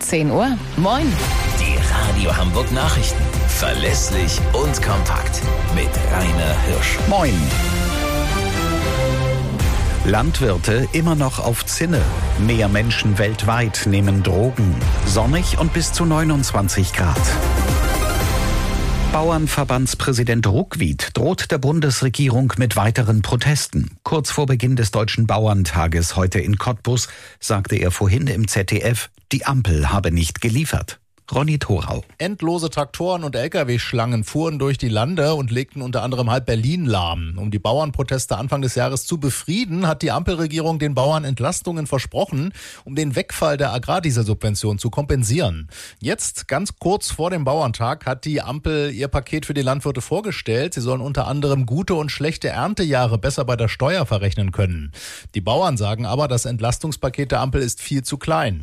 10 Uhr. Moin. Die Radio Hamburg Nachrichten. Verlässlich und kompakt. Mit Rainer Hirsch. Moin. Landwirte immer noch auf Zinne. Mehr Menschen weltweit nehmen Drogen. Sonnig und bis zu 29 Grad. Bauernverbandspräsident Ruckwied droht der Bundesregierung mit weiteren Protesten. Kurz vor Beginn des Deutschen Bauerntages heute in Cottbus sagte er vorhin im ZDF, die Ampel habe nicht geliefert. Ronny Thorau. Endlose Traktoren und Lkw-Schlangen fuhren durch die Lande und legten unter anderem halb Berlin lahm. Um die Bauernproteste Anfang des Jahres zu befrieden, hat die Ampelregierung den Bauern Entlastungen versprochen, um den Wegfall der Agrardieselsubvention zu kompensieren. Jetzt, ganz kurz vor dem Bauerntag, hat die Ampel ihr Paket für die Landwirte vorgestellt. Sie sollen unter anderem gute und schlechte Erntejahre besser bei der Steuer verrechnen können. Die Bauern sagen aber, das Entlastungspaket der Ampel ist viel zu klein.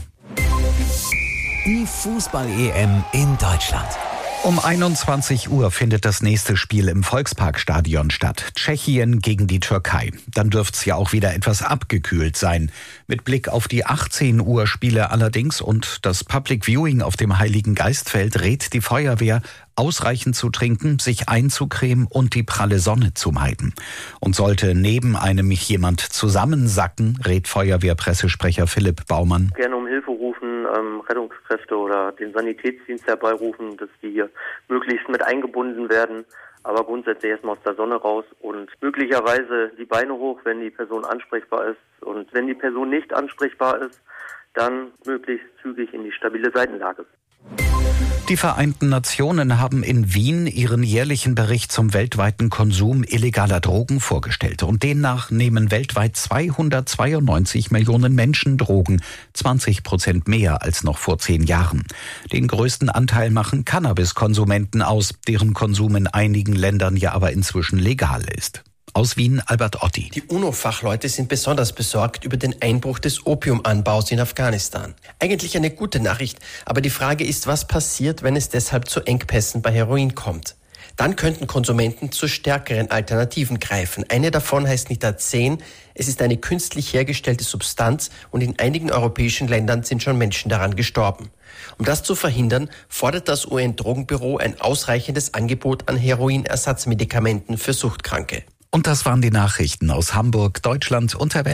Die Fußball-EM in Deutschland. Um 21 Uhr findet das nächste Spiel im Volksparkstadion statt. Tschechien gegen die Türkei. Dann dürft's ja auch wieder etwas abgekühlt sein. Mit Blick auf die 18 Uhr Spiele allerdings und das Public Viewing auf dem Heiligen Geistfeld rät die Feuerwehr, ausreichend zu trinken, sich einzucremen und die pralle Sonne zu meiden. Und sollte neben einem jemand zusammensacken, rät Feuerwehrpressesprecher Philipp Baumann. Gerne um Hilfe rufen, Rettungskräfte oder den Sanitätsdienst herbeirufen, dass die hier möglichst mit eingebunden werden. Aber grundsätzlich erstmal aus der Sonne raus und möglicherweise die Beine hoch, wenn die Person ansprechbar ist. Und wenn die Person nicht ansprechbar ist, dann möglichst zügig in die stabile Seitenlage. Die Vereinten Nationen haben in Wien ihren jährlichen Bericht zum weltweiten Konsum illegaler Drogen vorgestellt. Und demnach nehmen weltweit 292 Millionen Menschen Drogen, 20% mehr als noch vor 10 Jahren. Den größten Anteil machen Cannabiskonsumenten aus, deren Konsum in einigen Ländern ja aber inzwischen legal ist. Aus Wien, Albert Otti. Die UNO-Fachleute sind besonders besorgt über den Einbruch des Opiumanbaus in Afghanistan. Eigentlich eine gute Nachricht, aber die Frage ist, was passiert, wenn es deshalb zu Engpässen bei Heroin kommt? Dann könnten Konsumenten zu stärkeren Alternativen greifen. Eine davon heißt Nitazen. Es ist eine künstlich hergestellte Substanz und in einigen europäischen Ländern sind schon Menschen daran gestorben. Um das zu verhindern, fordert das UN-Drogenbüro ein ausreichendes Angebot an Heroinersatzmedikamenten für Suchtkranke. Und das waren die Nachrichten aus Hamburg, Deutschland und der Welt.